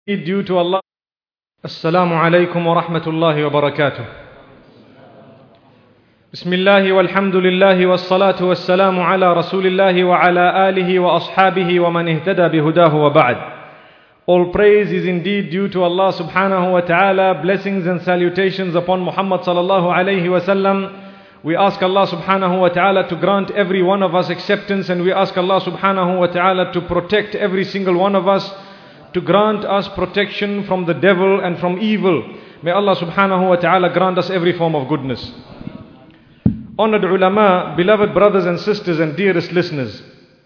Due to Allah. Assalamu alaikum wa rahmatullahi wa barakatuh. Bismillahi walhamdulillahi wassalatu wassalamu ala rasulillahi wa ala alihi wa ashabihi wa man ihtada bihudahu wa ba'd. All praise is indeed due to Allah subhanahu wa ta'ala. Blessings and salutations upon Muhammad sallallahu alayhi wa sallam. We ask Allah subhanahu wa ta'ala to grant every one of us acceptance, and we ask Allah subhanahu wa ta'ala to protect every single one of us, to grant us protection from the devil and from evil. May Allah subhanahu wa ta'ala grant us every form of goodness. Honored ulama, beloved brothers and sisters and dearest listeners,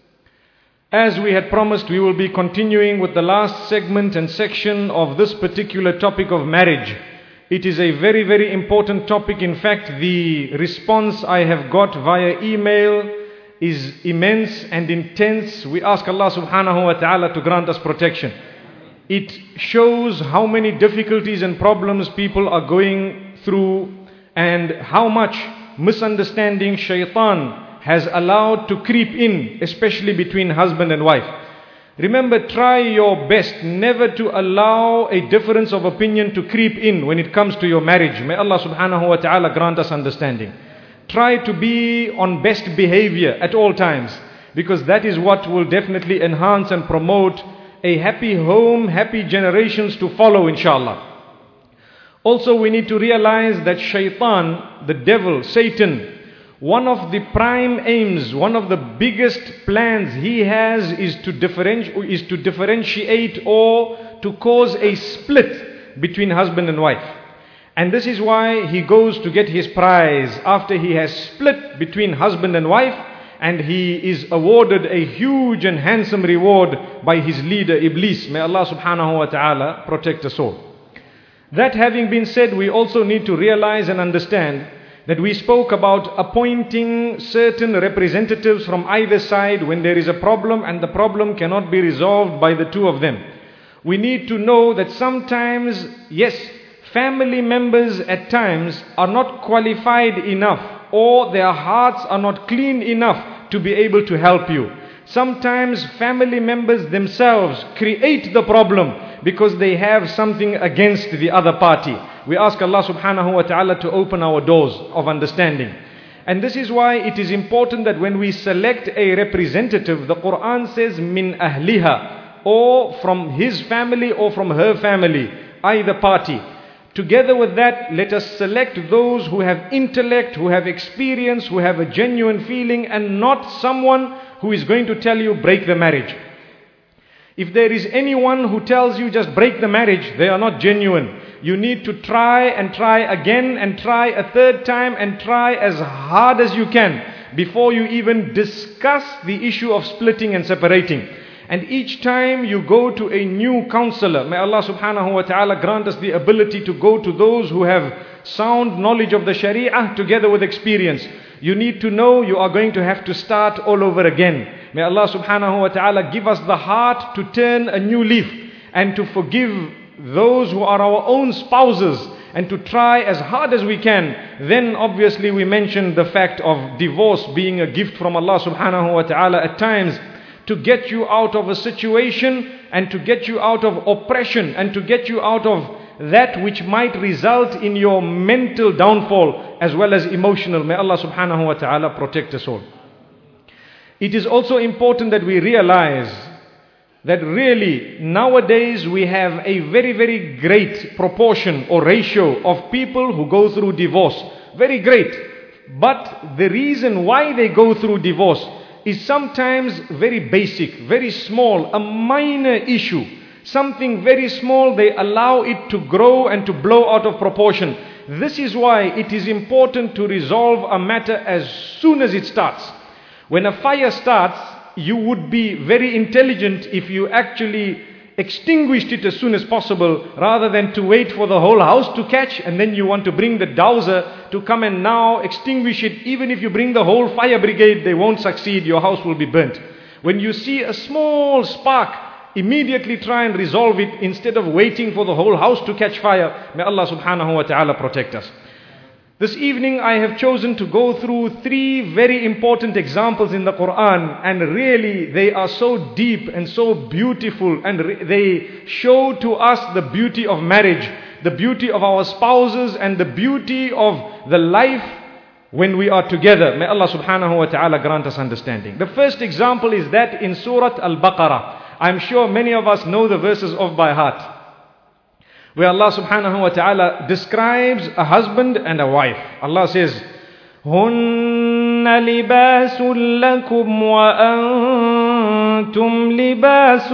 as we had promised, we will be continuing with the last segment and section of this particular topic of marriage. It is a very, very important topic. In fact, the response I have got via email is immense and intense. We ask Allah subhanahu wa ta'ala to grant us protection. It shows how many difficulties and problems people are going through and how much misunderstanding shaitan has allowed to creep in, especially between husband and wife. Remember, try your best never to allow a difference of opinion to creep in when it comes to your marriage. May Allah subhanahu wa ta'ala grant us understanding. Try to be on best behavior at all times, because that is what will definitely enhance and promote a happy home, happy generations to follow, inshallah. Also, we need to realize that shaitan, the devil, Satan, one of the prime aims, one of the biggest plans he has is to differentiate or to cause a split between husband and wife. And this is why he goes to get his prize after he has split between husband and wife, and he is awarded a huge and handsome reward by his leader Iblis. May Allah subhanahu wa ta'ala protect us all. That having been said, we also need to realize and understand that we spoke about appointing certain representatives from either side when there is a problem and the problem cannot be resolved by the two of them. We need to know that sometimes, yes, family members at times are not qualified enough, or their hearts are not clean enough to be able to help you. Sometimes family members themselves create the problem because they have something against the other party. We ask Allah subhanahu wa ta'ala to open our doors of understanding. And this is why it is important that when we select a representative, the Quran says min ahliha, or from his family or from her family, either party. Together with that, let us select those who have intellect, who have experience, who have a genuine feeling, and not someone who is going to tell you break the marriage. If there is anyone who tells you just break the marriage, they are not genuine. You need to try and try again and try a third time and try as hard as you can before you even discuss the issue of splitting and separating. And each time you go to a new counselor, may Allah subhanahu wa ta'ala grant us the ability to go to those who have sound knowledge of the Sharia together with experience. You need to know you are going to have to start all over again. May Allah subhanahu wa ta'ala give us the heart to turn a new leaf and to forgive those who are our own spouses, and to try as hard as we can. Then obviously we mentioned the fact of divorce being a gift from Allah subhanahu wa ta'ala at times, to get you out of a situation and to get you out of oppression and to get you out of that which might result in your mental downfall as well as emotional. May Allah subhanahu wa ta'ala protect us all. It is also important that we realize that really nowadays we have a very, very great proportion or ratio of people who go through divorce. Very great. But the reason why they go through divorce is sometimes very basic, very small, a minor issue. Something very small, they allow it to grow and to blow out of proportion. This is why it is important to resolve a matter as soon as it starts. When a fire starts, you would be very intelligent if you actually extinguished it as soon as possible, rather than to wait for the whole house to catch and then you want to bring the dowser to come and now extinguish it. Even if you bring the whole fire brigade, they won't succeed. Your house will be burnt. When you see a small spark, immediately try and resolve it instead of waiting for the whole house to catch fire. May Allah subhanahu wa ta'ala protect us. This evening I have chosen to go through 3 very important examples in the Quran, and really they are so deep and so beautiful, and they show to us the beauty of marriage, the beauty of our spouses, and the beauty of the life when we are together. May Allah subhanahu wa ta'ala grant us understanding. The first example is that in Surah Al-Baqarah. I'm sure many of us know the verses off by heart, where Allah subhanahu wa ta'ala describes a husband and a wife. Allah says, هُنَّ لِبَاسٌ لَكُمْ وَأَنْتُمْ لِبَاسٌ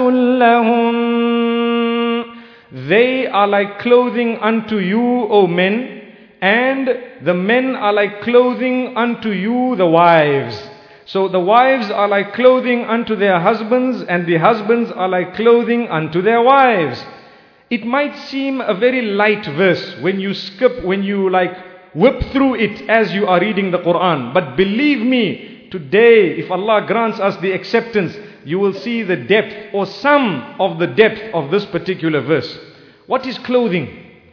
لَهُنَّ. They are like clothing unto you, O men, and the men are like clothing unto you, the wives. So the wives are like clothing unto their husbands, and the husbands are like clothing unto their wives. It might seem a very light verse when you whip through it as you are reading the Quran. But believe me, today, if Allah grants us the acceptance, you will see the depth or some of the depth of this particular verse. What is clothing?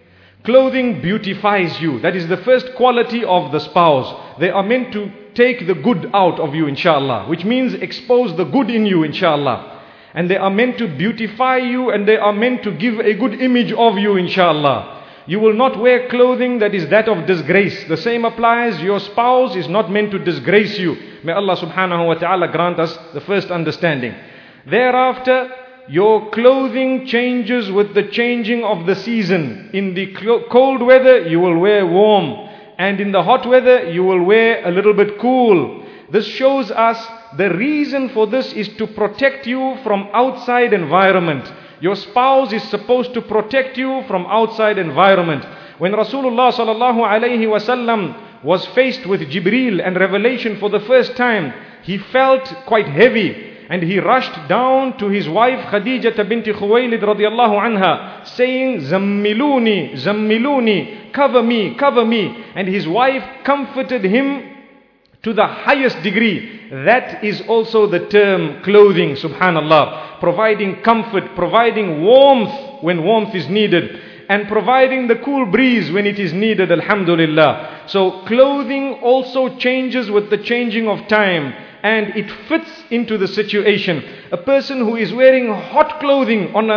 Clothing beautifies you. That is the first quality of the spouse. They are meant to take the good out of you, inshallah, which means expose the good in you, inshallah. And they are meant to beautify you, and they are meant to give a good image of you, inshallah. You will not wear clothing that is that of disgrace. The same applies. Your spouse is not meant to disgrace you. May Allah subhanahu wa ta'ala grant us the first understanding. Thereafter, your clothing changes with the changing of the season. In the cold weather, you will wear warm. And in the hot weather, you will wear a little bit cool. This shows us the reason for this is to protect you from outside environment. Your spouse is supposed to protect you from outside environment. When Rasulullah sallallahu alayhi wasallam was faced with Jibreel and revelation for the first time, he felt quite heavy, and he rushed down to his wife Khadijah binti Khuwaylid radiyallahu anha, saying, "Zammiluni, zammiluni, cover me, cover me." And his wife comforted him to the highest degree. That is also the term clothing, subhanallah. Providing comfort, providing warmth when warmth is needed, and providing the cool breeze when it is needed, alhamdulillah. So clothing also changes with the changing of time, and it fits into the situation. A person who is wearing hot clothing on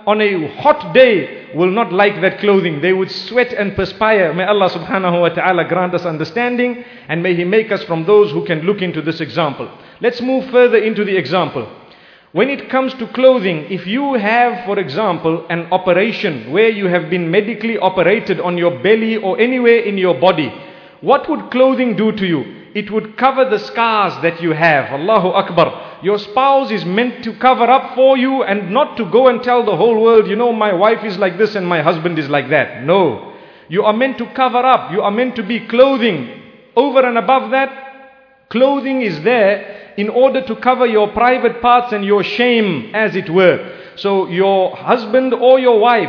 a hot day will not like that clothing. They would sweat and perspire. May Allah subhanahu wa ta'ala grant us understanding, and may He make us from those who can look into this example. Let's move further into the example. When it comes to clothing, if you have, for example, an operation where you have been medically operated on your belly or anywhere in your body, what would clothing do to you? It would cover the scars that you have. Allahu Akbar. Your spouse is meant to cover up for you, and not to go and tell the whole world, you know, my wife is like this and my husband is like that. No. You are meant to cover up. You are meant to be clothing. Over and above that, clothing is there in order to cover your private parts and your shame, as it were. So your husband or your wife,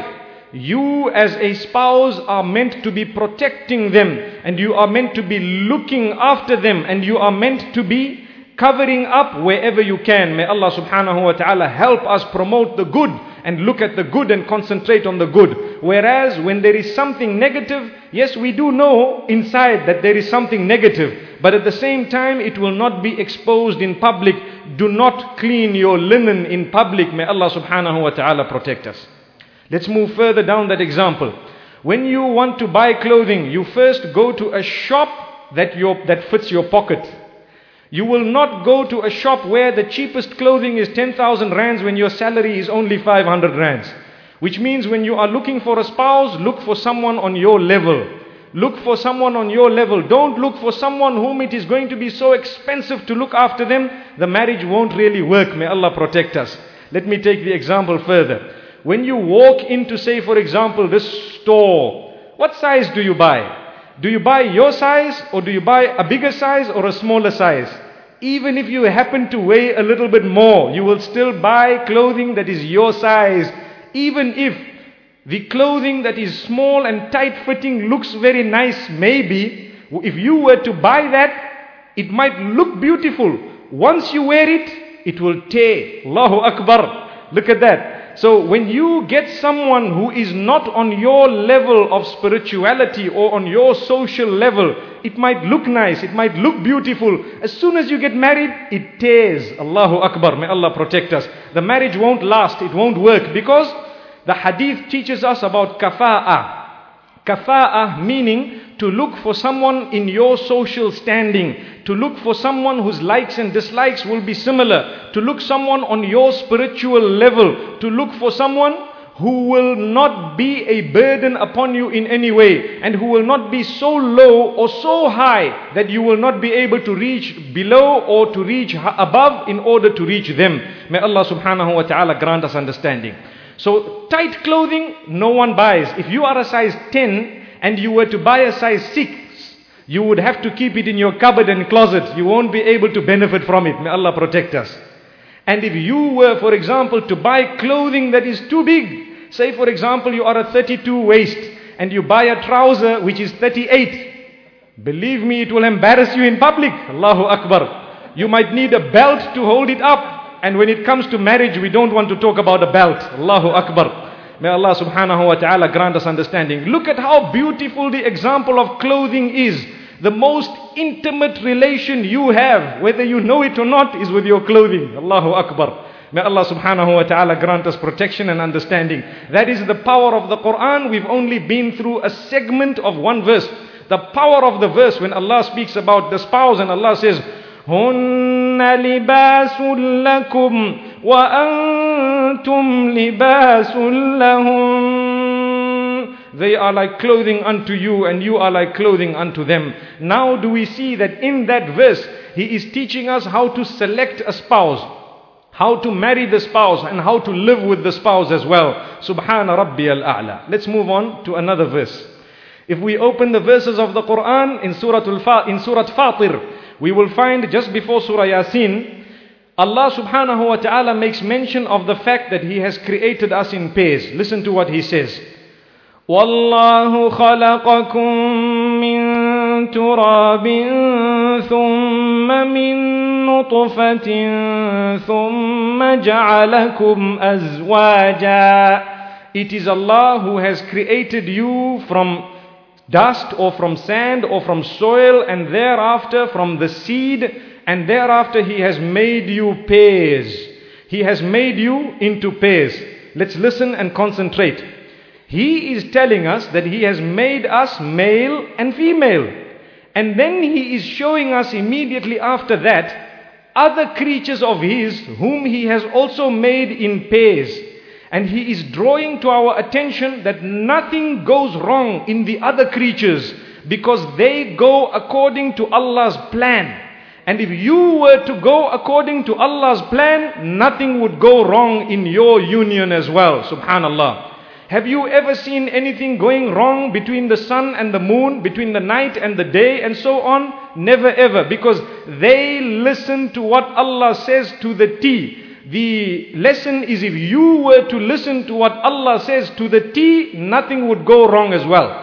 you as a spouse are meant to be protecting them, and you are meant to be looking after them, and you are meant to be covering up wherever you can. May Allah subhanahu wa ta'ala help us promote the good and look at the good and concentrate on the good. Whereas when there is something negative, yes, we do know inside that there is something negative, but at the same time it will not be exposed in public. Do not clean your linen in public. May Allah subhanahu wa ta'ala protect us. Let's move further down that example. When you want to buy clothing, you first go to a shop that fits your pocket. You will not go to a shop where the cheapest clothing is 10,000 rands when your salary is only 500 rands. Which means when you are looking for a spouse, look for someone on your level. Look for someone on your level. Don't look for someone whom it is going to be so expensive to look after them. The marriage won't really work. May Allah protect us. Let me take the example further. When you walk into, say for example, this store, what size do you buy? Do you buy your size, or do you buy a bigger size or a smaller size? Even if you happen to weigh a little bit more, you will still buy clothing that is your size. Even if the clothing that is small and tight-fitting looks very nice, maybe, if you were to buy that, it might look beautiful. Once you wear it, it will tear. Allahu Akbar. Look at that. So when you get someone who is not on your level of spirituality or on your social level, it might look nice, it might look beautiful. As soon as you get married, it tears. Allahu Akbar, may Allah protect us. The marriage won't last, it won't work, because the hadith teaches us about kafa'ah. Kafa'ah meaning to look for someone in your social standing, to look for someone whose likes and dislikes will be similar, to look someone on your spiritual level, to look for someone who will not be a burden upon you in any way, and who will not be so low or so high that you will not be able to reach below or to reach above in order to reach them. May Allah subhanahu wa ta'ala grant us understanding. So tight clothing, no one buys. If you are a size 10 and you were to buy a size 6, you would have to keep it in your cupboard and closet. You won't be able to benefit from it. May Allah protect us. And if you were, for example, to buy clothing that is too big, say for example you are a 32 waist and you buy a trouser which is 38, believe me, it will embarrass you in public. Allahu Akbar. You might need a belt to hold it up. And when it comes to marriage, we don't want to talk about a belt. Allahu Akbar. May Allah subhanahu wa ta'ala grant us understanding. Look at how beautiful the example of clothing is. The most intimate relation you have, whether you know it or not, is with your clothing. Allahu Akbar. May Allah subhanahu wa ta'ala grant us protection and understanding. That is the power of the Quran. We've only been through a segment of one verse. The power of the verse when Allah speaks about the spouse and Allah says, هن لباس لكم وأنتم لباس لهم. They are like clothing unto you and you are like clothing unto them. Now do we see that in that verse he is teaching us how to select a spouse, how to marry the spouse, and how to live with the spouse as well. Subhana Rabbi al-A'la. Let's move on to another verse. If we open the verses of the Quran in Surah Fatir, we will find just before Surah Yasin, Allah subhanahu wa ta'ala makes mention of the fact that He has created us in pairs. Listen to what He says. وَاللَّهُ خَلَقَكُم مِّن تُرَابٍ ثُمَّ مِن نُطْفَةٍ ثُمَّ جَعَلَكُمْ أَزْوَاجًا. It is Allah who has created you from dust or from sand or from soil, and thereafter from the seed, and thereafter He has made you pairs. He has made you into pairs. Let's listen and concentrate. He is telling us that He has made us male and female. And then He is showing us immediately after that other creatures of His whom He has also made in pairs. And He is drawing to our attention that nothing goes wrong in the other creatures because they go according to Allah's plan. And if you were to go according to Allah's plan, nothing would go wrong in your union as well. Subhanallah. Have you ever seen anything going wrong between the sun and the moon, between the night and the day and so on? Never ever, because they listen to what Allah says to the T. The lesson is, if you were to listen to what Allah says to the T, nothing would go wrong as well.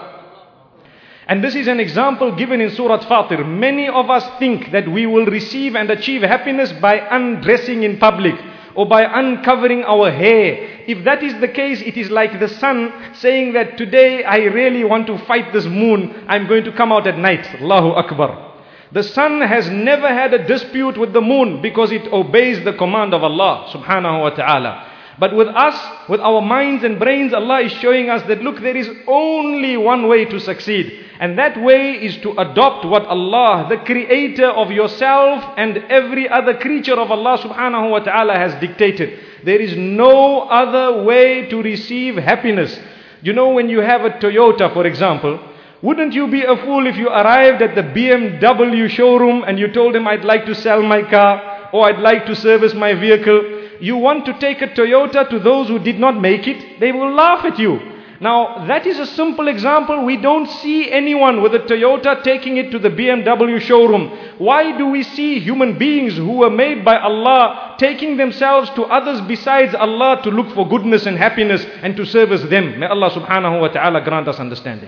And this is an example given in Surah Fatir. Many of us think that we will receive and achieve happiness by undressing in public or by uncovering our hair. If that is the case, it is like the sun saying that today I really want to fight this moon. I'm going to come out at night. Allahu Akbar. The sun has never had a dispute with the moon because it obeys the command of Allah subhanahu wa ta'ala. But with us, with our minds and brains, Allah is showing us that look, there is only one way to succeed. And that way is to adopt what Allah, the creator of yourself and every other creature of Allah subhanahu wa ta'ala has dictated. There is no other way to receive happiness. You know, when you have a Toyota, for example, wouldn't you be a fool if you arrived at the BMW showroom and you told them, I'd like to sell my car or I'd like to service my vehicle? You want to take a Toyota to those who did not make it? They will laugh at you. Now, that is a simple example. We don't see anyone with a Toyota taking it to the BMW showroom. Why do we see human beings who were made by Allah taking themselves to others besides Allah to look for goodness and happiness and to service them? May Allah subhanahu wa ta'ala grant us understanding.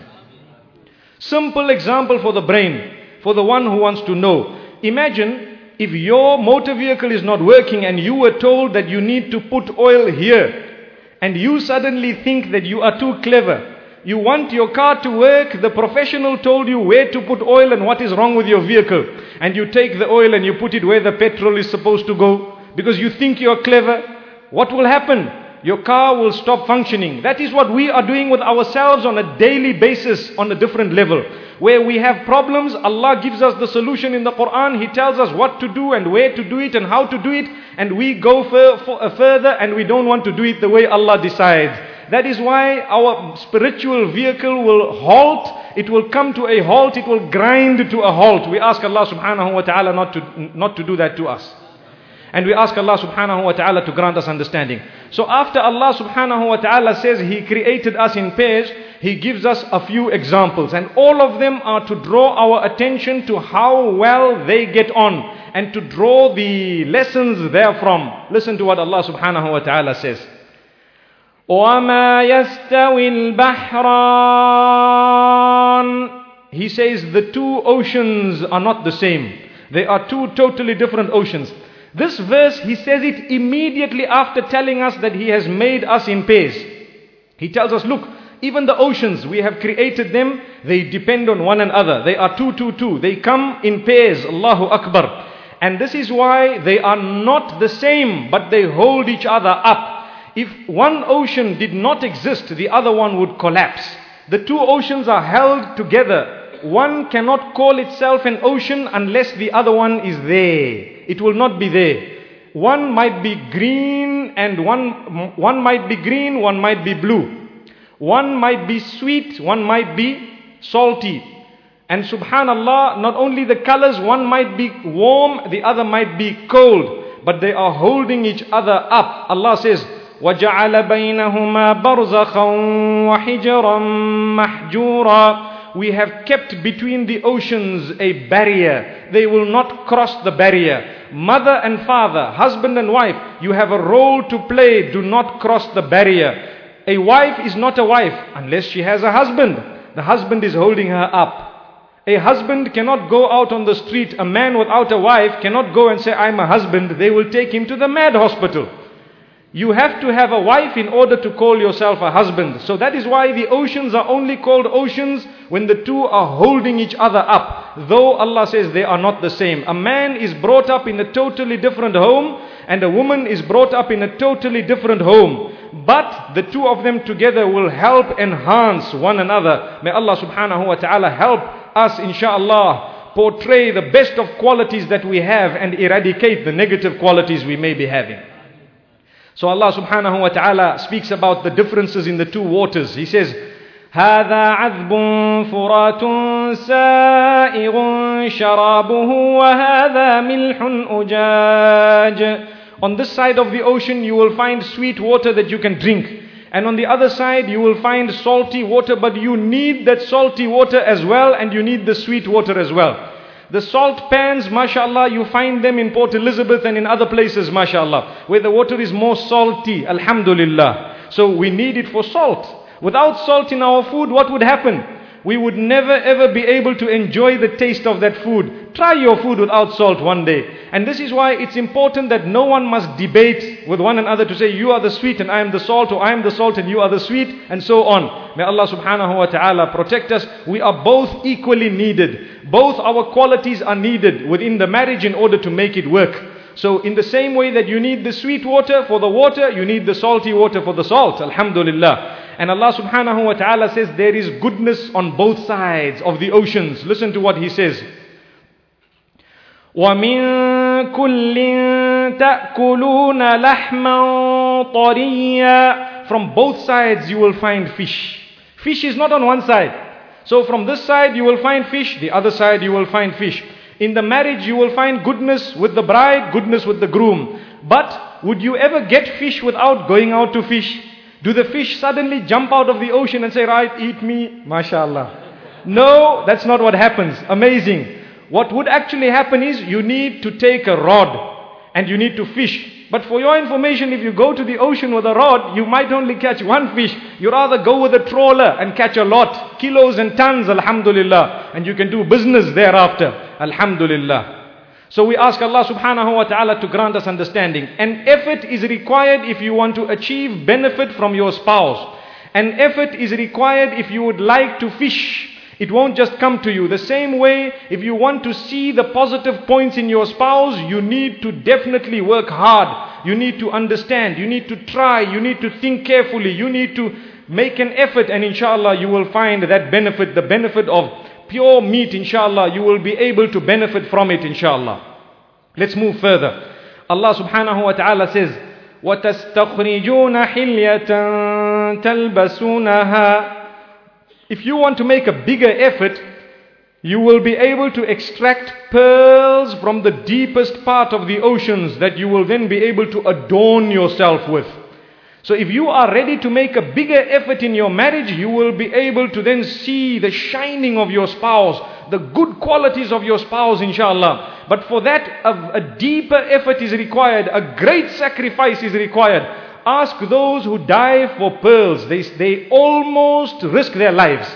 Simple example for the brain, for the one who wants to know. Imagine if your motor vehicle is not working and you were told that you need to put oil here. and you suddenly think that you are too clever. You want your car to work, the professional told you where to put oil and what is wrong with your vehicle. And you take the oil and you put it where the petrol is supposed to go because you think you are clever. What will happen? Your car will stop functioning. That is what we are doing with ourselves on a daily basis on a different level. Where we have problems, Allah gives us the solution in the Quran. He tells us what to do and where to do it and how to do it. And we go further and we don't want to do it the way Allah decides. That is why our spiritual vehicle will halt. It will come to a halt. It will grind to a halt. We ask Allah subhanahu wa ta'ala not to do that to us. And we ask Allah subhanahu wa ta'ala to grant us understanding. So after Allah subhanahu wa ta'ala says He created us in pairs, He gives us a few examples. And all of them are to draw our attention to how well they get on. And to draw the lessons therefrom. Listen to what Allah subhanahu wa ta'ala says. وَمَا يَسْتَوِي الْبَحْرَانِ. He says the two oceans are not the same. They are two totally different oceans. This verse, He says it immediately after telling us that He has made us in pairs. He tells us, look, even the oceans, we have created them, they depend on one another. They are two. They come in pairs. Allahu Akbar. And this is why they are not the same, but they hold each other up. If one ocean did not exist, the other one would collapse. The two oceans are held together. One cannot call itself an ocean unless the other one is there. It will not be there. One might be green and one might be green, one might be blue. One might be sweet, one might be salty. And subhanallah, not only the colors, one might be warm, the other might be cold. But they are holding each other up. Allah says, وَجَعَلَ بَيْنَهُمَا بَرْزَخًا وَحِجْرًا مَحْجُورًا. We have kept between the oceans a barrier. They will not cross the barrier. Mother and father, husband and wife, you have a role to play. Do not cross the barrier. A wife is not a wife unless she has a husband. The husband is holding her up. A husband cannot go out on the street. A man without a wife cannot go and say, I'm a husband. They will take him to the mad hospital. You have to have a wife in order to call yourself a husband. So that is why the oceans are only called oceans when the two are holding each other up. Though Allah says they are not the same. A man is brought up in a totally different home and a woman is brought up in a totally different home. But the two of them together will help enhance one another. May Allah subhanahu wa ta'ala help us, inshaAllah, portray the best of qualities that we have and eradicate the negative qualities we may be having. So Allah subhanahu wa ta'ala speaks about the differences in the two waters. He says, هَذَا عَذْبٌ فُرَاتٌ سَائِغٌ شَرَابُهُ وَهَذَا مِلْحٌ أُجَاجٌ. On this side of the ocean you will find sweet water that you can drink. And on the other side you will find salty water, but you need that salty water as well and you need the sweet water as well. The salt pans, mashallah, you find them in Port Elizabeth and in other places, mashallah, where the water is more salty, alhamdulillah. So we need it for salt. Without salt in our food, what would happen? We would never ever be able to enjoy the taste of that food. Try your food without salt one day. And this is why it's important that no one must debate with one another to say, you are the sweet and I am the salt, or I am the salt and you are the sweet, and so on. May Allah subhanahu wa ta'ala protect us. We are both equally needed. Both our qualities are needed within the marriage in order to make it work. So in the same way that you need the sweet water for the water, you need the salty water for the salt. Alhamdulillah. And Allah subhanahu wa ta'ala says there is goodness on both sides of the oceans. Listen to what He says. وَمِن كُلٍّ تَأْكُلُونَ لَحْمًا طَرِيًّا. From both sides you will find fish. Fish is not on one side. So from this side you will find fish, the other side you will find fish. In the marriage you will find goodness with the bride, goodness with the groom. But would you ever get fish without going out to fish? Do the fish suddenly jump out of the ocean and say, right, eat me, mashallah? No, that's not what happens. Amazing. What would actually happen is you need to take a rod and you need to fish. But for your information, if you go to the ocean with a rod, you might only catch one fish. You rather go with a trawler and catch a lot, kilos and tons, alhamdulillah. And you can do business thereafter, alhamdulillah. So we ask Allah subhanahu wa ta'ala to grant us understanding. An effort is required if you want to achieve benefit from your spouse. An effort is required if you would like to fish. It won't just come to you. The same way, if you want to see the positive points in your spouse, you need to definitely work hard. You need to understand. You need to try. You need to think carefully. You need to make an effort, and inshallah you will find that benefit, the benefit of pure meat, inshallah. You will be able to benefit from it, inshallah. Let's move further. Allah subhanahu wa ta'ala says, وَتَسْتَخْرِجُونَ حِلْيَةً تَلْبَسُونَهَا. If you want to make a bigger effort, you will be able to extract pearls from the deepest part of the oceans that you will then be able to adorn yourself with. So if you are ready to make a bigger effort in your marriage, you will be able to then see the shining of your spouse, the good qualities of your spouse, inshallah. But for that, a deeper effort is required, a great sacrifice is required. Ask those who dive for pearls. They almost risk their lives.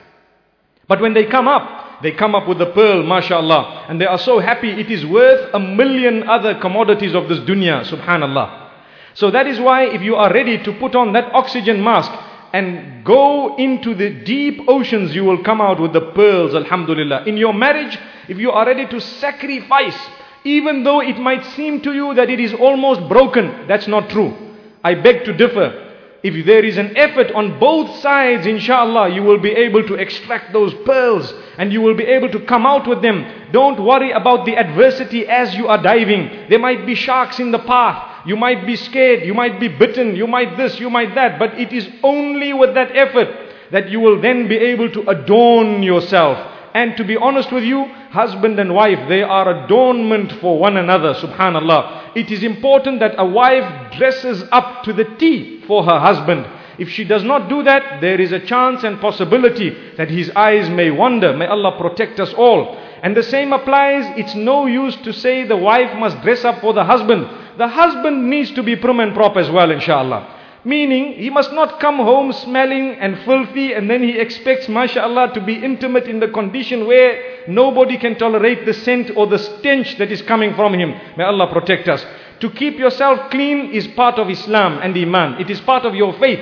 But when they come up with the pearl, mashallah, and they are so happy, it is worth 1,000,000 other commodities of this dunya, subhanallah. So that is why if you are ready to put on that oxygen mask and go into the deep oceans, you will come out with the pearls, alhamdulillah. In your marriage, if you are ready to sacrifice, even though it might seem to you that it is almost broken, that's not true. I beg to differ. If there is an effort on both sides, inshallah, you will be able to extract those pearls and you will be able to come out with them. Don't worry about the adversity as you are diving. There might be sharks in the path. You might be scared. You might be bitten. You might this, you might that. But it is only with that effort that you will then be able to adorn yourself. And to be honest with you, husband and wife, they are adornment for one another, subhanallah. It is important that a wife dresses up to the T for her husband. If she does not do that, there is a chance and possibility that his eyes may wander. May Allah protect us all. And the same applies, it's no use to say the wife must dress up for the husband. The husband needs to be prim and proper as well, inshallah. Meaning, he must not come home smelling and filthy and then he expects, mashallah, to be intimate in the condition where nobody can tolerate the scent or the stench that is coming from him. May Allah protect us. To keep yourself clean is part of Islam and Iman. It is part of your faith.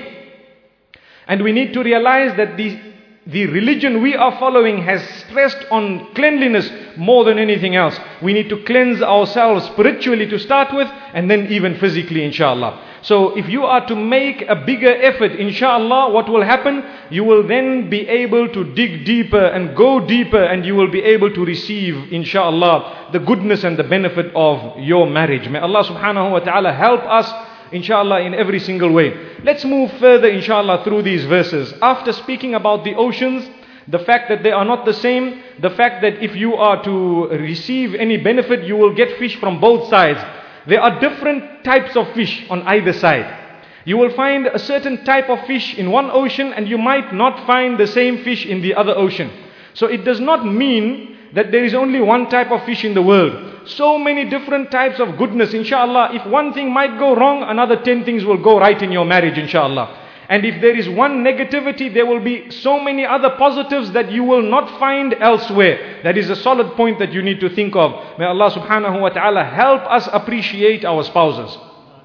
And we need to realize that the religion we are following has stressed on cleanliness more than anything else. We need to cleanse ourselves spiritually to start with and then even physically, inshallah. So if you are to make a bigger effort, inshallah, what will happen? You will then be able to dig deeper and go deeper and you will be able to receive, inshallah, the goodness and the benefit of your marriage. May Allah subhanahu wa ta'ala help us, inshallah, in every single way. Let's move further, inshallah, through these verses. After speaking about the oceans, the fact that they are not the same, the fact that if you are to receive any benefit, you will get fish from both sides. There are different types of fish on either side. You will find a certain type of fish in one ocean and you might not find the same fish in the other ocean. So it does not mean that there is only one type of fish in the world. So many different types of goodness, inshallah. If one thing might go wrong, another 10 things will go right in your marriage, inshallah. And if there is one negativity, there will be so many other positives that you will not find elsewhere. That is a solid point that you need to think of. May Allah subhanahu wa ta'ala help us appreciate our spouses.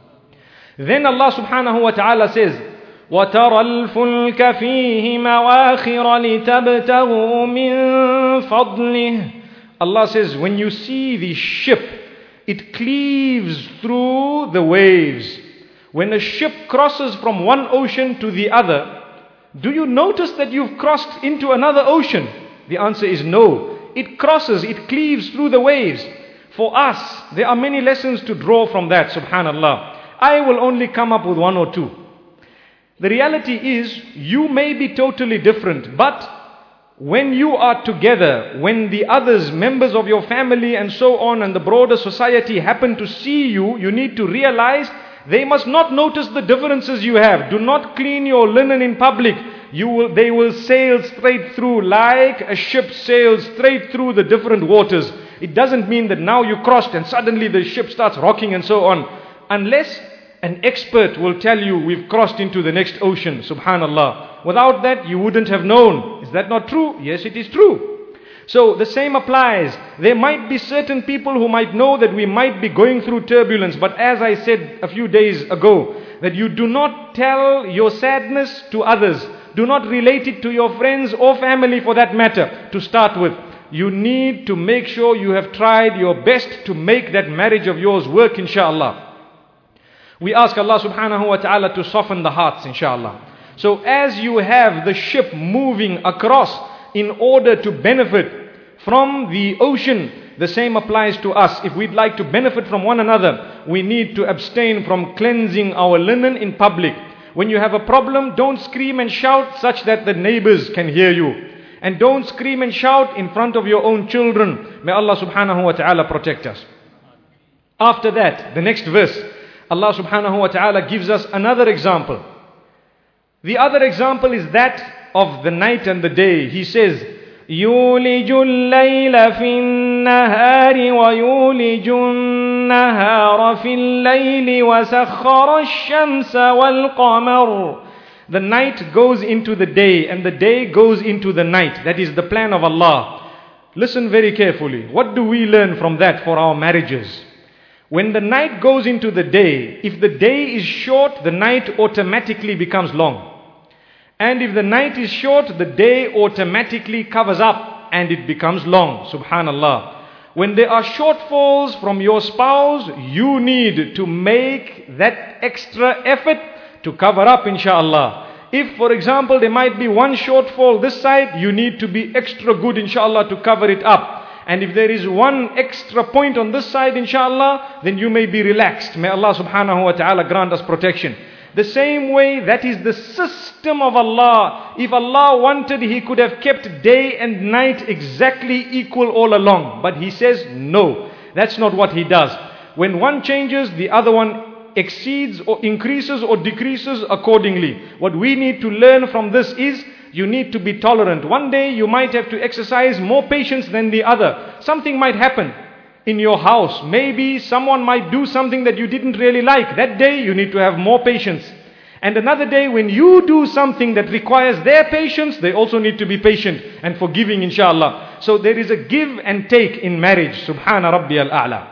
Then Allah subhanahu wa ta'ala says, وَتَرَى الْفُلْكَ فِيهِ مَوَاخِرَ لِتَبْتَغُوا مِنْ فَضْلِهِ. Allah says, when you see the ship, it cleaves through the waves. When a ship crosses from one ocean to the other, do you notice that you've crossed into another ocean? The answer is no. It crosses, it cleaves through the waves. For us, there are many lessons to draw from that, subhanallah. I will only come up with one or two. The reality is, you may be totally different, but when you are together, when the others, members of your family and so on, and the broader society happen to see you, you need to realize they must not notice the differences you have. Do not clean your linen in public. They will sail straight through like a ship sails straight through the different waters. It doesn't mean that now you crossed and suddenly the ship starts rocking and so on. Unless an expert will tell you we've crossed into the next ocean, subhanallah. Without that, you wouldn't have known. Is that not true? Yes, it is true. So the same applies. There might be certain people who might know that we might be going through turbulence, but as I said a few days ago, that you do not tell your sadness to others. Do not relate it to your friends or family for that matter, to start with. You need to make sure you have tried your best to make that marriage of yours work, inshaAllah. We ask Allah subhanahu wa ta'ala to soften the hearts, inshaAllah. So as you have the ship moving across in order to benefit from the ocean, the same applies to us. If we'd like to benefit from one another, we need to abstain from cleansing our linen in public. When you have a problem, don't scream and shout such that the neighbors can hear you. And don't scream and shout in front of your own children. May Allah subhanahu wa ta'ala protect us. After that, the next verse, Allah subhanahu wa ta'ala gives us another example. The other example is that of the night and the day. He says, يُولِجُ اللَّيْلَ فِي النَّهَارِ وَيُولِجُ النَّهَارَ فِي اللَّيْلِ وَسَخَّرَ الشَّمْسَ وَالْقَمَرَ. The night goes into the day and the day goes into the night. That is the plan of Allah. Listen very carefully. What do we learn from that for our marriages? When the night goes into the day, if the day is short, the night automatically becomes long. And if the night is short, the day automatically covers up and it becomes long. Subhanallah. When there are shortfalls from your spouse, you need to make that extra effort to cover up, inshaAllah. If, for example, there might be one shortfall this side, you need to be extra good, inshaAllah, to cover it up. And if there is one extra point on this side, inshaAllah, then you may be relaxed. May Allah subhanahu wa ta'ala grant us protection. The same way, that is the system of Allah. If Allah wanted, He could have kept day and night exactly equal all along. But He says, no, that's not what He does. When one changes, the other one exceeds or increases or decreases accordingly. What we need to learn from this is, you need to be tolerant. One day you might have to exercise more patience than the other. Something might happen in your house. Maybe someone might do something that you didn't really like. That day you need to have more patience. And another day when you do something that requires their patience, they also need to be patient and forgiving, inshallah. So there is a give and take in marriage. Subhana Rabbi al-A'la.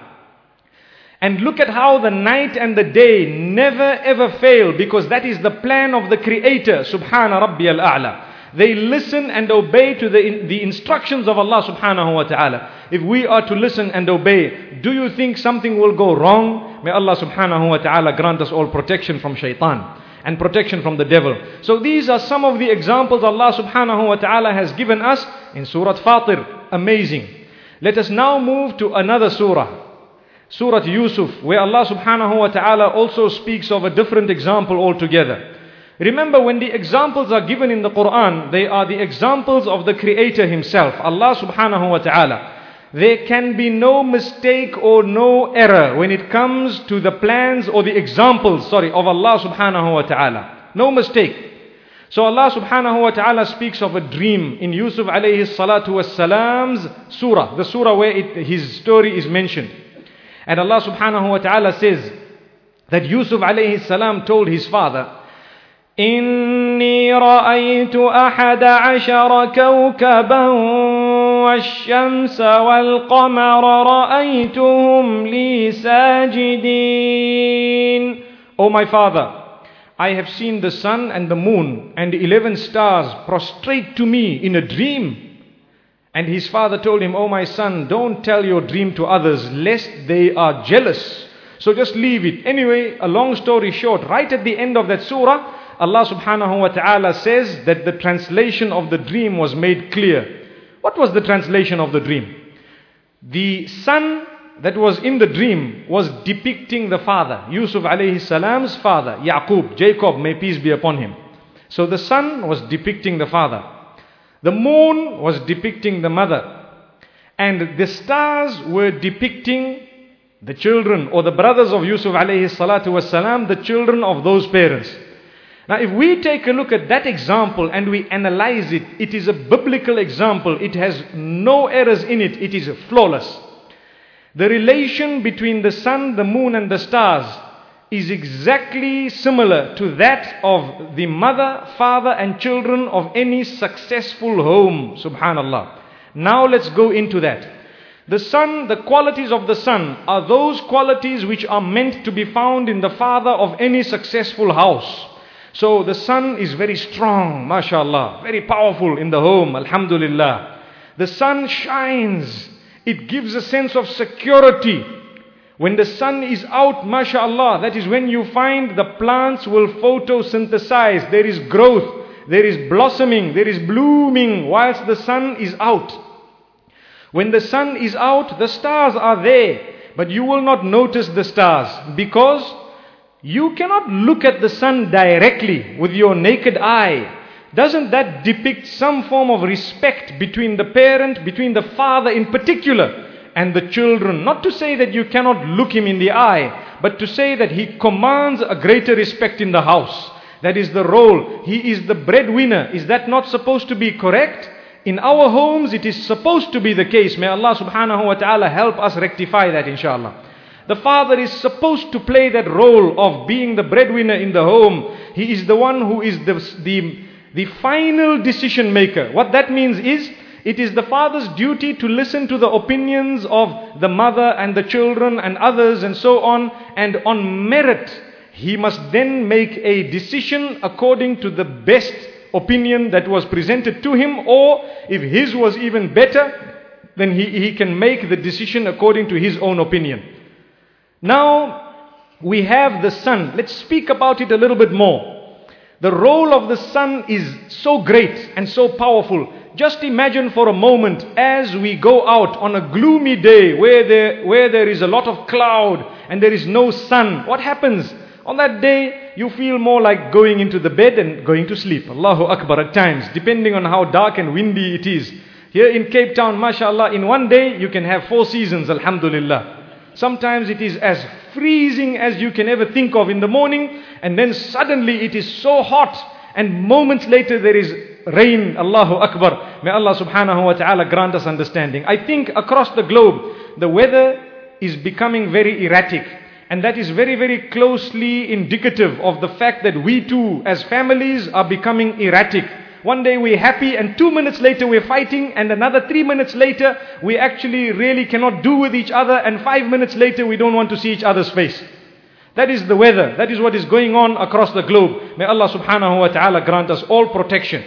And look at how the night and the day never ever fail, because that is the plan of the Creator. Subhana Rabbi al-A'la. They listen and obey to the instructions of Allah subhanahu wa ta'ala. If we are to listen and obey, do you think something will go wrong? May Allah subhanahu wa ta'ala grant us all protection from shaitan and protection from the devil. So these are some of the examples Allah subhanahu wa ta'ala has given us in Surah Fatir. Amazing. Let us now move to another surah. Surah Yusuf, where Allah subhanahu wa ta'ala also speaks of a different example altogether. Remember, when the examples are given in the Quran, they are the examples of the Creator Himself, Allah subhanahu wa ta'ala. There can be no mistake or no error when it comes to the plans or the examples, of Allah subhanahu wa ta'ala. No mistake. So Allah subhanahu wa ta'ala speaks of a dream in Yusuf alayhi salatu was salam's surah, the surah where his story is mentioned. And Allah subhanahu wa ta'ala says that Yusuf alayhi salam told his father, إِنِّي رَأَيْتُ أَحَدَ عَشَرَ كَوْكَبًا وَالشَّمْسَ وَالْقَمَرَ رَأَيْتُهُمْ لِي سَاجِدِينَ. O my father, I have seen the sun and the moon and 11 stars prostrate to me in a dream. And his father told him, "Oh my son, don't tell your dream to others lest they are jealous. So just leave it." Anyway, a long story short, right at the end of that surah, Allah subhanahu wa ta'ala says that the translation of the dream was made clear. What was the translation of the dream? The son that was in the dream was depicting the father, Yusuf alayhi salam's father, Yaqub, Jacob, may peace be upon him. So the son was depicting the father. The moon was depicting the mother. And the stars were depicting the children or the brothers of Yusuf alayhi salatu was salam, the children of those parents. Now if we take a look at that example and we analyze it, it is a biblical example. It has no errors in it. It is flawless. The relation between the sun, the moon and the stars is exactly similar to that of the mother, father and children of any successful home. Subhanallah. Now let's go into that. The son, the qualities of the son are those qualities which are meant to be found in the father of any successful house. So the son is very strong, mashallah, very powerful in the home, alhamdulillah. The sun shines. It gives a sense of security. When the sun is out, mashallah, that is when you find the plants will photosynthesize. There is growth, there is blossoming, there is blooming whilst the sun is out. When the sun is out, the stars are there, but you will not notice the stars because you cannot look at the sun directly with your naked eye. Doesn't that depict some form of respect between the parent, between the father in particular, and the children? Not to say that you cannot look him in the eye, but to say that he commands a greater respect in the house. That is the role. He is the breadwinner. Is that not supposed to be correct? In our homes, it is supposed to be the case. May Allah subhanahu wa ta'ala help us rectify that, inshallah. The father is supposed to play that role of being the breadwinner in the home. He is the one who is the final decision maker. What that means is, it is the father's duty to listen to the opinions of the mother and the children and others and so on. And on merit, he must then make a decision according to the best opinion that was presented to him. Or if his was even better, then he can make the decision according to his own opinion. Now, we have the son. Let's speak about it a little bit more. The role of the son is so great and so powerful. Just imagine for a moment as we go out on a gloomy day where there is a lot of cloud and there is no sun. What happens? On that day, you feel more like going into the bed and going to sleep. Allahu Akbar at times, depending on how dark and windy it is. Here in Cape Town, mashallah, in one day you can have 4 seasons, alhamdulillah. Sometimes it is as freezing as you can ever think of in the morning, and then suddenly it is so hot, and moments later there is rain. Allahu Akbar. May Allah subhanahu wa ta'ala grant us understanding. I think across the globe, the weather is becoming very erratic. And that is very, very closely indicative of the fact that we too, as families, are becoming erratic. One day we're happy and 2 minutes later we're fighting, and another 3 minutes later we actually really cannot do with each other, and 5 minutes later we don't want to see each other's face. That is the weather. That is what is going on across the globe. May Allah subhanahu wa ta'ala grant us all protection.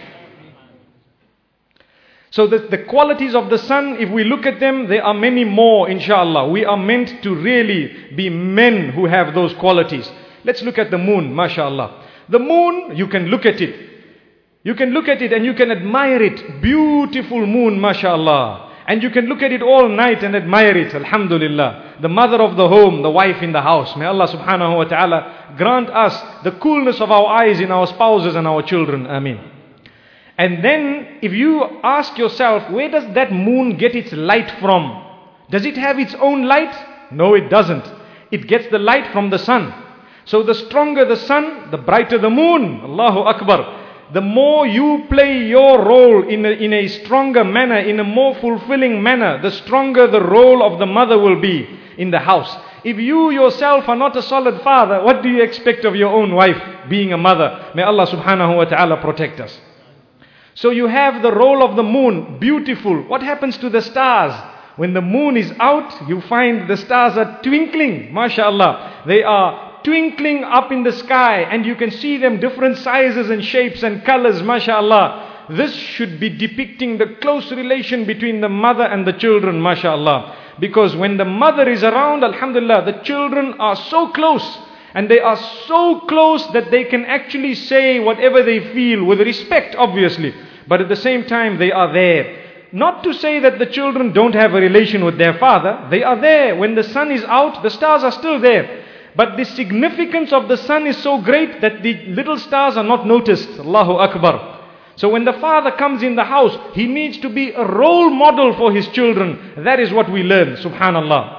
So the qualities of the son, if we look at them, there are many more, inshallah. We are meant to really be men who have those qualities. Let's look at the moon, mashallah. The moon, you can look at it. You can look at it and you can admire it. Beautiful moon, mashallah. And you can look at it all night and admire it, alhamdulillah. The mother of the home, the wife in the house. May Allah subhanahu wa ta'ala grant us the coolness of our eyes in our spouses and our children. Ameen. And then if you ask yourself, where does that moon get its light from? Does it have its own light? No, it doesn't. It gets the light from the sun. So the stronger the sun, the brighter the moon. Allahu Akbar. The more you play your role in a stronger manner, in a more fulfilling manner, the stronger the role of the mother will be in the house. If you yourself are not a solid father, what do you expect of your own wife being a mother? May Allah subhanahu wa ta'ala protect us. So you have the role of the moon, beautiful. What happens to the stars? When the moon is out, you find the stars are twinkling, mashallah. They are twinkling up in the sky, and you can see them different sizes and shapes and colors, mashallah. This should be depicting the close relation between the mother and the children, mashallah. Because when the mother is around, alhamdulillah, the children are so close. And they are so close that they can actually say whatever they feel with respect, obviously. But at the same time, they are there. Not to say that the children don't have a relation with their father. They are there. When the sun is out, the stars are still there. But the significance of the sun is so great that the little stars are not noticed. Allahu Akbar. So when the father comes in the house, he needs to be a role model for his children. That is what we learn, subhanallah.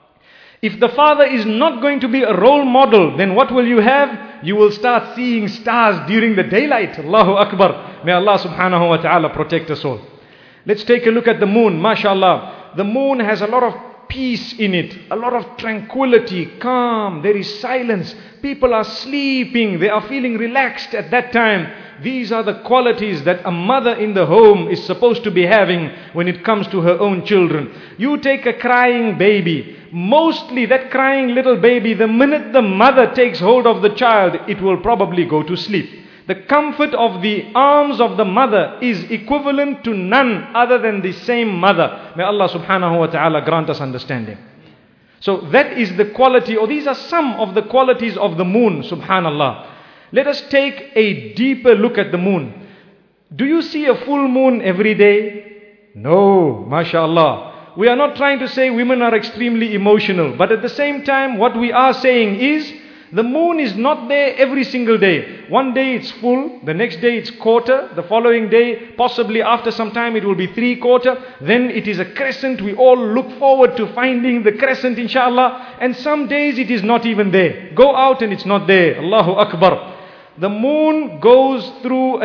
If the father is not going to be a role model, then what will you have? You will start seeing stars during the daylight. Allahu Akbar. May Allah subhanahu wa ta'ala protect us all. Let's take a look at the moon. MashaAllah. The moon has a lot of peace in it, a lot of tranquility, calm, there is silence. People are sleeping, they are feeling relaxed at that time. These are the qualities that a mother in the home is supposed to be having when it comes to her own children. You take a crying baby, mostly that crying little baby, the minute the mother takes hold of the child, it will probably go to sleep. The comfort of the arms of the mother is equivalent to none other than the same mother. May Allah subhanahu wa ta'ala grant us understanding. So that is the quality, or these are some of the qualities of the moon, subhanallah. Let us take a deeper look at the moon. Do you see a full moon every day? No, mashallah. We are not trying to say women are extremely emotional, but at the same time what we are saying is, the moon is not there every single day. One day it's full, the next day it's quarter, the following day, possibly after some time it will be 3/4, then it is a crescent. We all look forward to finding the crescent inshallah, and some days it is not even there. Go out and it's not there. Allahu Akbar. The moon goes through a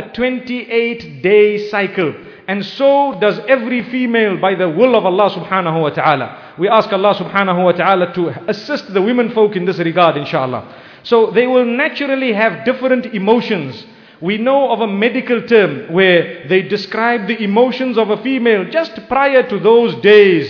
28-day cycle. And so does every female by the will of Allah subhanahu wa ta'ala. We ask Allah subhanahu wa ta'ala to assist the women folk in this regard, inshallah. So they will naturally have different emotions. We know of a medical term where they describe the emotions of a female just prior to those days.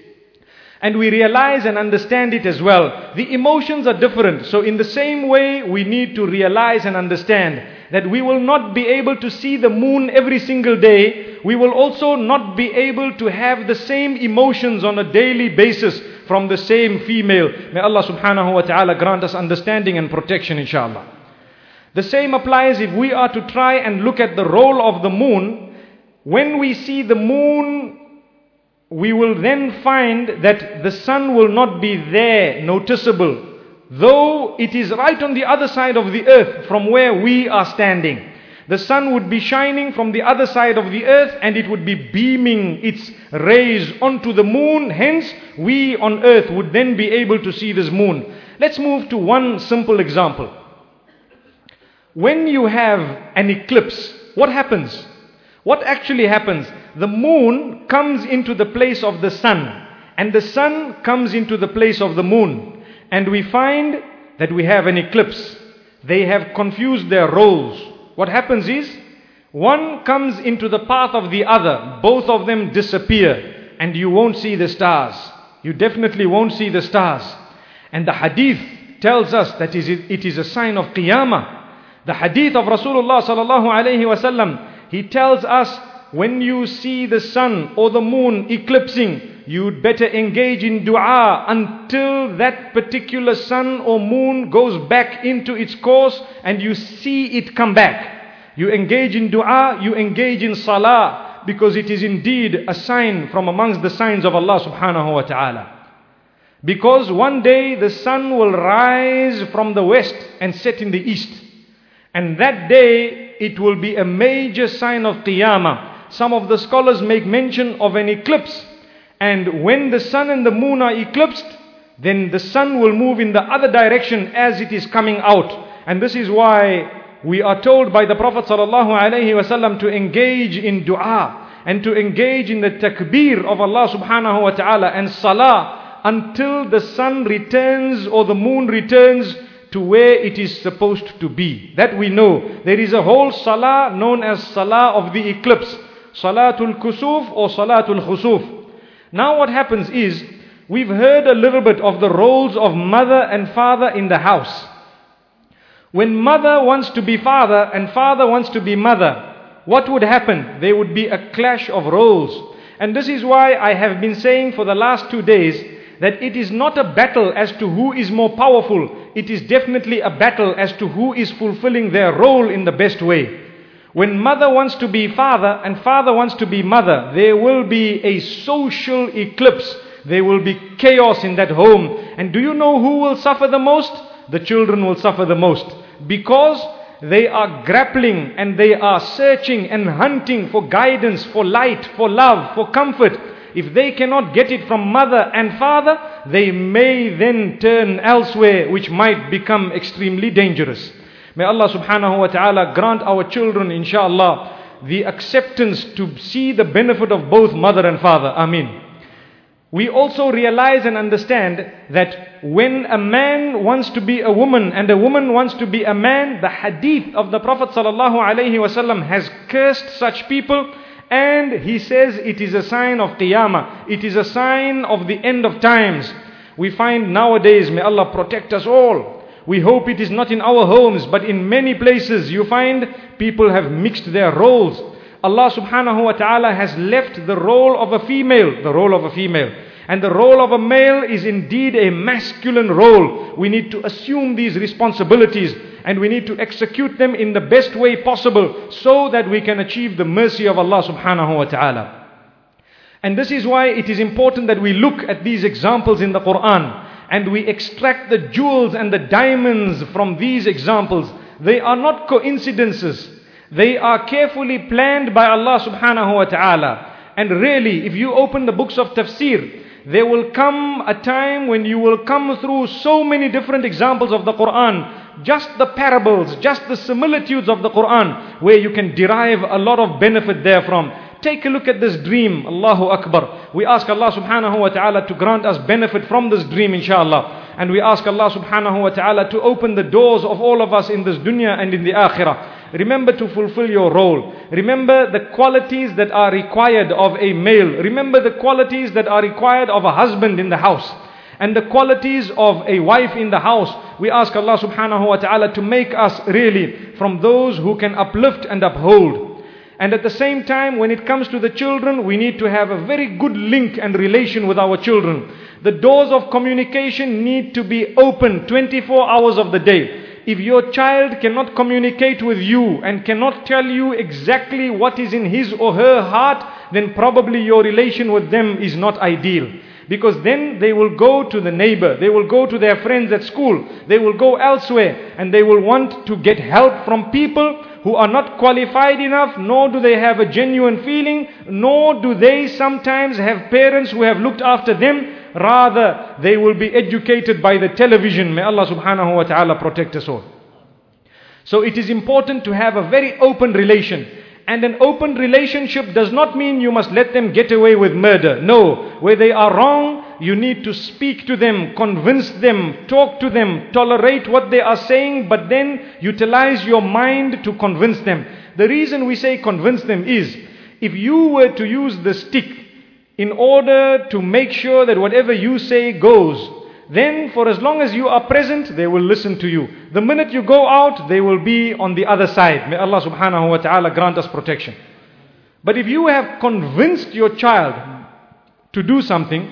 And we realize and understand it as well. The emotions are different. So in the same way, we need to realize and understand that we will not be able to see the moon every single day. We will also not be able to have the same emotions on a daily basis from the same female. May Allah subhanahu wa ta'ala grant us understanding and protection, inshallah. The same applies if we are to try and look at the role of the moon. When we see the moon, we will then find that the sun will not be there, noticeable, though it is right on the other side of the earth from where we are standing. The sun would be shining from the other side of the earth and it would be beaming its rays onto the moon. Hence, we on earth would then be able to see this moon. Let's move to one simple example. When you have an eclipse, what happens? What actually happens? The moon comes into the place of the sun, and the sun comes into the place of the moon. And we find that we have an eclipse. They have confused their roles. What happens is, one comes into the path of the other. Both of them disappear, and you won't see the stars. You definitely won't see the stars. And the hadith tells us that it is a sign of Qiyamah. The hadith of Rasulullah sallallahu alayhi wasallam, he tells us, when you see the sun or the moon eclipsing, you'd better engage in dua until that particular sun or moon goes back into its course and you see it come back. You engage in dua, you engage in salah, because it is indeed a sign from amongst the signs of Allah subhanahu wa ta'ala. Because one day the sun will rise from the west and set in the east. And that day it will be a major sign of Qiyamah. Some of the scholars make mention of an eclipse. And when the sun and the moon are eclipsed, then the sun will move in the other direction as it is coming out. And this is why we are told by the Prophet ﷺ to engage in dua and to engage in the takbir of Allah subhanahu wa ta'ala and salah until the sun returns or the moon returns to where it is supposed to be. That we know. There is a whole salah known as salah of the eclipse. Salatul Kusuf or Salatul Khusuf. Now what happens is, we've heard a little bit of the roles of mother and father in the house. When mother wants to be father and father wants to be mother, what would happen? There would be a clash of roles. And this is why I have been saying for the last 2 days that it is not a battle as to who is more powerful. It is definitely a battle as to who is fulfilling their role in the best way. When mother wants to be father and father wants to be mother, there will be a social eclipse. There will be chaos in that home. And do you know who will suffer the most? The children will suffer the most. Because they are grappling and they are searching and hunting for guidance, for light, for love, for comfort. If they cannot get it from mother and father, they may then turn elsewhere, which might become extremely dangerous. May Allah subhanahu wa ta'ala grant our children, inshallah, the acceptance to see the benefit of both mother and father. Ameen. We also realize and understand that when a man wants to be a woman and a woman wants to be a man, the hadith of the Prophet ﷺ has cursed such people, and he says it is a sign of Qiyamah. It is a sign of the end of times. We find nowadays, may Allah protect us all, we hope it is not in our homes, but in many places you find people have mixed their roles. Allah subhanahu wa ta'ala has left the role of a female, and the role of a male is indeed a masculine role. We need to assume these responsibilities and we need to execute them in the best way possible so that we can achieve the mercy of Allah subhanahu wa ta'ala. And this is why it is important that we look at these examples in the Quran and we extract the jewels and the diamonds from these examples. They are not coincidences. They are carefully planned by Allah subhanahu wa ta'ala. And really, if you open the books of tafsir, there will come a time when you will come through so many different examples of the Quran, just the parables, just the similitudes of the Quran, where you can derive a lot of benefit therefrom. Take a look at this dream. Allahu Akbar. We ask Allah subhanahu wa ta'ala to grant us benefit from this dream, inshallah. And we ask Allah subhanahu wa ta'ala to open the doors of all of us in this dunya and in the akhirah. Remember to fulfill your role. Remember the qualities that are required of a male. Remember the qualities that are required of a husband in the house. And the qualities of a wife in the house. We ask Allah subhanahu wa ta'ala to make us really from those who can uplift and uphold. And at the same time, when it comes to the children, we need to have a very good link and relation with our children. The doors of communication need to be open 24 hours of the day. If your child cannot communicate with you and cannot tell you exactly what is in his or her heart, then probably your relation with them is not ideal. Because then they will go to the neighbor, they will go to their friends at school, they will go elsewhere, and they will want to get help from people who are not qualified enough, nor do they have a genuine feeling, nor do they sometimes have parents who have looked after them. Rather, they will be educated by the television. May Allah subhanahu wa ta'ala protect us all. So it is important to have a very open relation. And an open relationship does not mean you must let them get away with murder. No, where they are wrong, you need to speak to them, convince them, talk to them, tolerate what they are saying, but then utilize your mind to convince them. The reason we say convince them is, if you were to use the stick in order to make sure that whatever you say goes, then for as long as you are present, they will listen to you. The minute you go out, they will be on the other side. May Allah subhanahu wa ta'ala grant us protection. But if you have convinced your child to do something,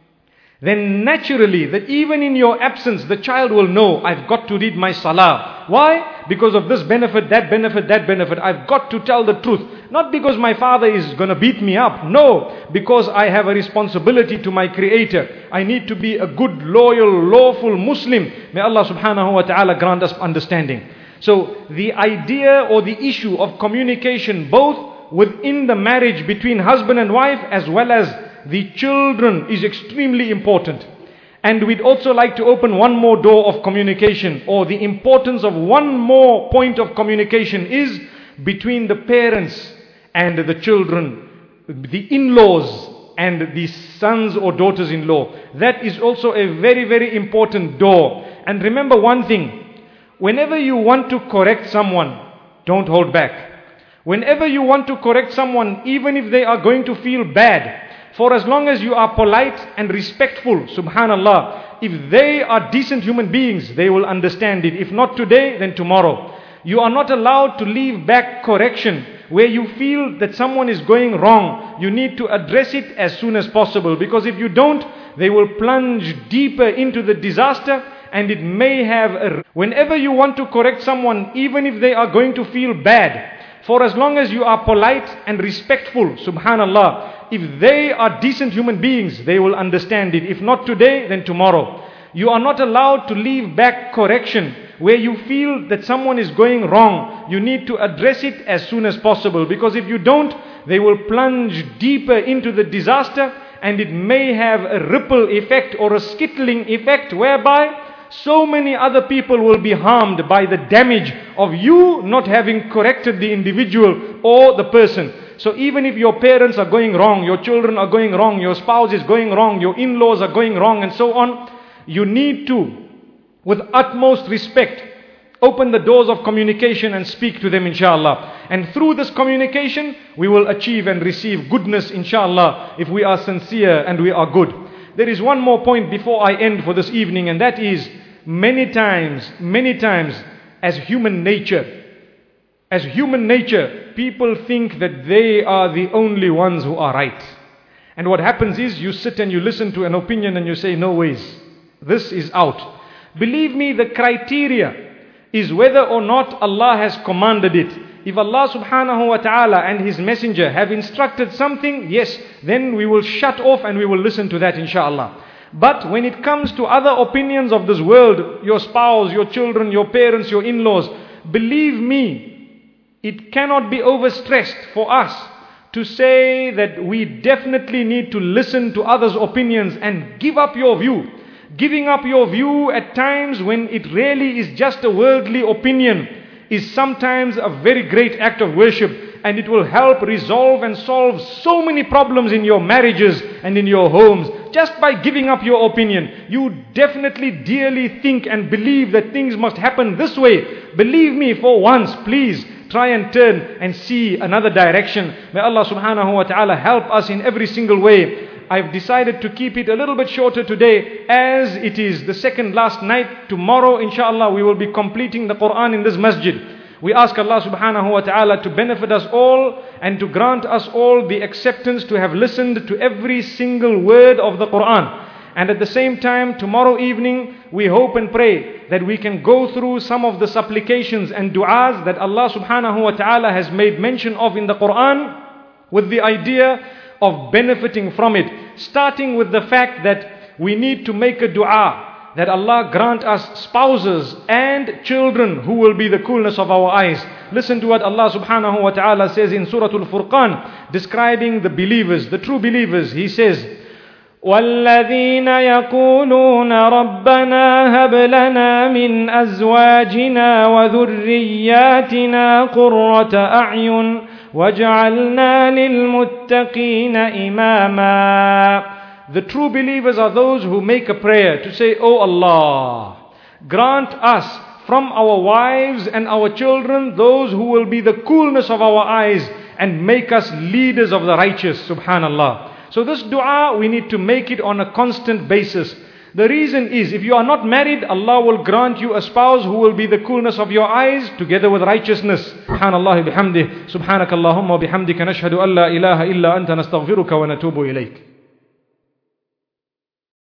then naturally that even in your absence, the child will know, I've got to read my salah. Why? Because of this benefit, that benefit, that benefit. I've got to tell the truth. Not because my father is going to beat me up. No, because I have a responsibility to my Creator. I need to be a good, loyal, lawful Muslim. May Allah subhanahu wa ta'ala grant us understanding. So the idea or the issue of communication, both within the marriage between husband and wife as well as the children, is extremely important. And we'd also like to open one more door of communication, or the importance of one more point of communication is between the parents and the children, the in-laws and the sons or daughters-in-law. That is also a very, very important door. And remember one thing, whenever you want to correct someone, don't hold back. Whenever you want to correct someone, even if they are going to feel bad, for as long as you are polite and respectful, subhanallah, if they are decent human beings, they will understand it. If not today, then tomorrow. You are not allowed to leave back correction. Where you feel that someone is going wrong, you need to address it as soon as possible. Because if you don't, they will plunge deeper into the disaster, and it may have whenever you want to correct someone, even if they are going to feel bad, for as long as you are polite and respectful, subhanallah, if they are decent human beings, they will understand it. If not today, then tomorrow. You are not allowed to leave back correction. Where you feel that someone is going wrong, you need to address it as soon as possible. Because if you don't, they will plunge deeper into the disaster, and it may have a ripple effect or a skittling effect, whereby so many other people will be harmed by the damage of you not having corrected the individual or the person. So even if your parents are going wrong, your children are going wrong, your spouse is going wrong, your in-laws are going wrong and so on, you need to, with utmost respect, open the doors of communication and speak to them, inshallah. And through this communication, we will achieve and receive goodness, inshallah, if we are sincere and we are good. There is one more point before I end for this evening, and that is, many times, as human nature, people think that they are the only ones who are right. And what happens is, you sit and you listen to an opinion and you say, no ways, this is out. Believe me, the criteria is whether or not Allah has commanded it. If Allah subhanahu wa ta'ala and His Messenger have instructed something, yes, then we will shut off and we will listen to that, inshallah. But when it comes to other opinions of this world, your spouse, your children, your parents, your in-laws, believe me, it cannot be overstressed for us to say that we definitely need to listen to others' opinions and give up your view. Giving up your view at times when it really is just a worldly opinion is sometimes a very great act of worship, and it will help resolve and solve so many problems in your marriages and in your homes. Just by giving up your opinion, you definitely dearly think and believe that things must happen this way. Believe me, for once, please try and turn and see another direction. May Allah subhanahu wa ta'ala help us in every single way. I've decided to keep it a little bit shorter today, as it is the second last night. Tomorrow, inshallah, we will be completing the Quran in this masjid. We ask Allah subhanahu wa ta'ala to benefit us all and to grant us all the acceptance to have listened to every single word of the Quran. And at the same time, tomorrow evening, we hope and pray that we can go through some of the supplications and du'as that Allah subhanahu wa ta'ala has made mention of in the Quran, with the idea of benefiting from it. Starting with the fact that we need to make a dua that Allah grant us spouses and children who will be the coolness of our eyes. Listen to what Allah subhanahu wa ta'ala says in Surah Al-Furqan, describing the believers, the true believers. He says, وَالَّذِينَ يَقُولُونَ رَبَّنَا هَبْ لَنَا مِنْ أَزْوَاجِنَا وَذُرِّيَّاتِنَا قُرَّةَ أَعْيُنٍ وَجَعَلْنَا لِلْمُتَّقِينَ إِمَامًا. The true believers are those who make a prayer to say, Oh Allah, grant us from our wives and our children those who will be the coolness of our eyes and make us leaders of the righteous. Subhanallah. So this dua, we need to make it on a constant basis. The reason is, if you are not married, Allah will grant you a spouse who will be the coolness of your eyes together with righteousness. Subhanallah bihamdih. Subhanakallahumma bihamdika nashhadu an la ilaha illa anta nastaghfiruka wa natubu ilayk.